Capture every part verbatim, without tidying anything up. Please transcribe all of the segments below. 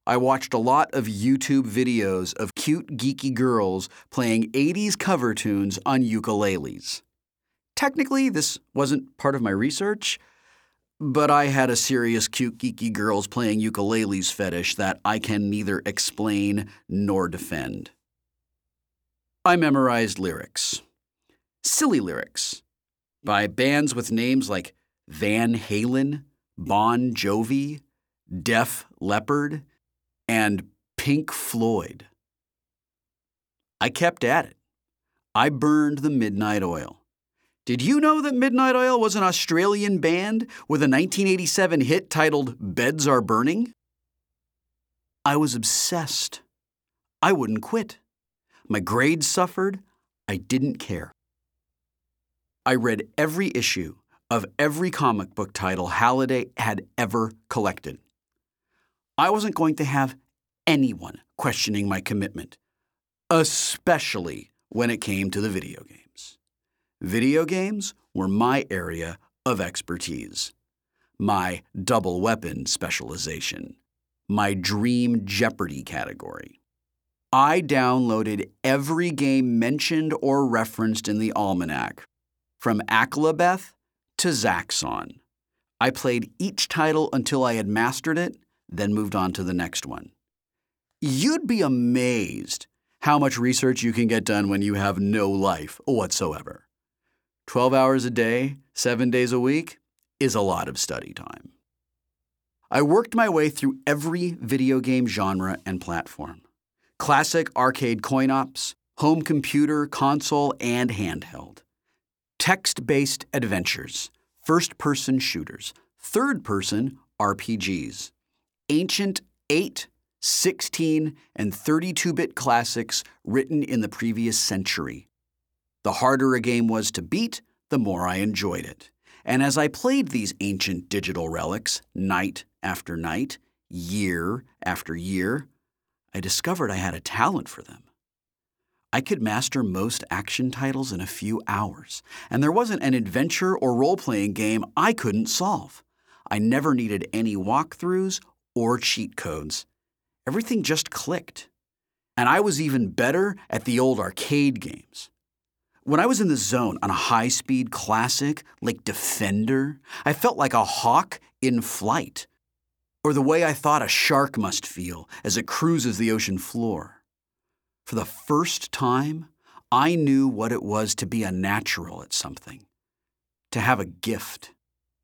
I watched a lot of YouTube videos of cute, geeky girls playing eighties cover tunes on ukuleles. Technically, this wasn't part of my research, but I had a serious cute, geeky girls playing ukuleles fetish that I can neither explain nor defend. I memorized lyrics. Silly lyrics by bands with names like Van Halen, Bon Jovi, Def Leppard, and Pink Floyd. I kept at it. I burned the Midnight Oil. Did you know that Midnight Oil was an Australian band with a nineteen eighty-seven hit titled Beds Are Burning? I was obsessed. I wouldn't quit. My grades suffered. I didn't care. I read every issue of every comic book title Halliday had ever collected. I wasn't going to have anyone questioning my commitment, especially when it came to the video games. Video games were my area of expertise, my double weapon specialization, my dream Jeopardy category. I downloaded every game mentioned or referenced in the almanac, from Aklabeth to Zaxxon. I played each title until I had mastered it, then moved on to the next one. You'd be amazed how much research you can get done when you have no life whatsoever. twelve hours a day, seven days a week, is a lot of study time. I worked my way through every video game genre and platform. Classic arcade coin-ops, home computer, console, and handheld. Text-based adventures, first-person shooters, third-person R P Gs. Ancient eight, sixteen, and thirty-two bit classics written in the previous century. The harder a game was to beat, the more I enjoyed it. And as I played these ancient digital relics night after night, year after year, I discovered I had a talent for them. I could master most action titles in a few hours, and there wasn't an adventure or role-playing game I couldn't solve. I never needed any walkthroughs or cheat codes. Everything just clicked. And I was even better at the old arcade games. When I was in the zone on a high-speed classic like Defender, I felt like a hawk in flight, or the way I thought a shark must feel as it cruises the ocean floor. For the first time, I knew what it was to be a natural at something, to have a gift.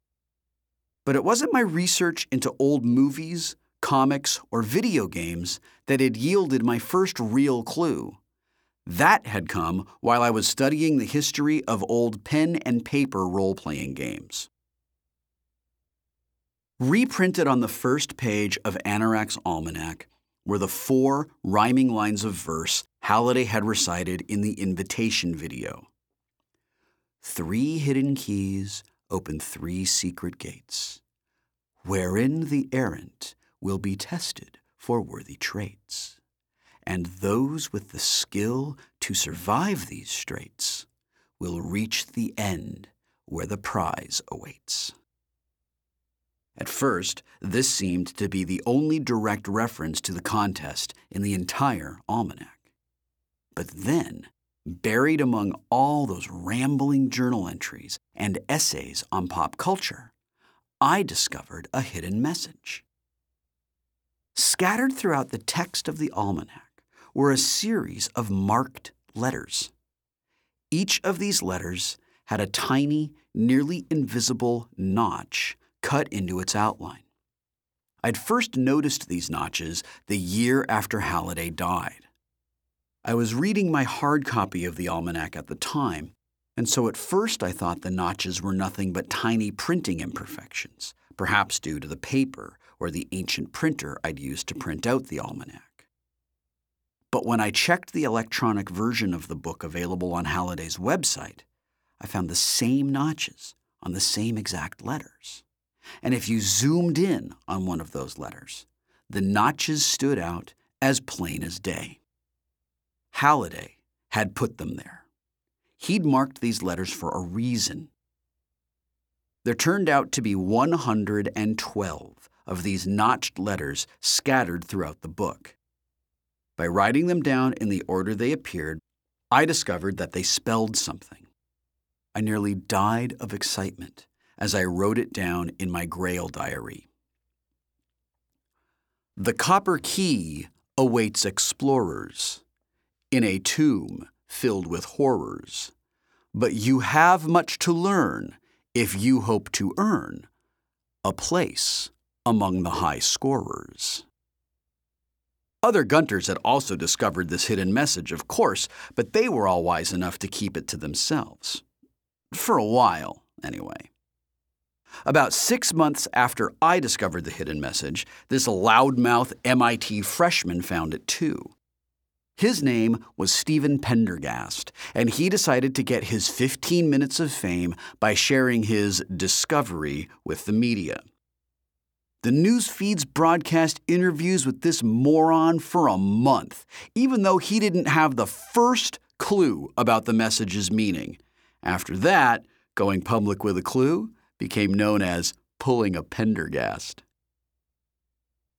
But it wasn't my research into old movies, comics, or video games that had yielded my first real clue. That had come while I was studying the history of old pen and paper role-playing games. Reprinted on the first page of Anorak's Almanac were the four rhyming lines of verse Halliday had recited in the invitation video. Three hidden keys open three secret gates, wherein the errant will be tested for worthy traits. And those with the skill to survive these straits will reach the end where the prize awaits. At first, this seemed to be the only direct reference to the contest in the entire almanac. But then, buried among all those rambling journal entries and essays on pop culture, I discovered a hidden message. Scattered throughout the text of the almanac were a series of marked letters. Each of these letters had a tiny, nearly invisible notch cut into its outline. I'd first noticed these notches the year after Halliday died. I was reading my hard copy of the almanac at the time, and so at first I thought the notches were nothing but tiny printing imperfections, perhaps due to the paper or the ancient printer I'd used to print out the almanac. But when I checked the electronic version of the book available on Halliday's website, I found the same notches on the same exact letters. And if you zoomed in on one of those letters, the notches stood out as plain as day. Halliday had put them there. He'd marked these letters for a reason. There turned out to be one hundred twelve of these notched letters scattered throughout the book. By writing them down in the order they appeared, I discovered that they spelled something. I nearly died of excitement as I wrote it down in my Grail diary. The copper key awaits explorers in a tomb filled with horrors, but you have much to learn if you hope to earn a place among the high scorers. Other Gunters had also discovered this hidden message, of course, but they were all wise enough to keep it to themselves. For a while, anyway. About six months after I discovered the hidden message, this loudmouth M I T freshman found it too. His name was Stephen Pendergast, and he decided to get his fifteen minutes of fame by sharing his discovery with the media. The news feeds broadcast interviews with this moron for a month, even though he didn't have the first clue about the message's meaning. After that, going public with a clue became known as pulling a Pendergast.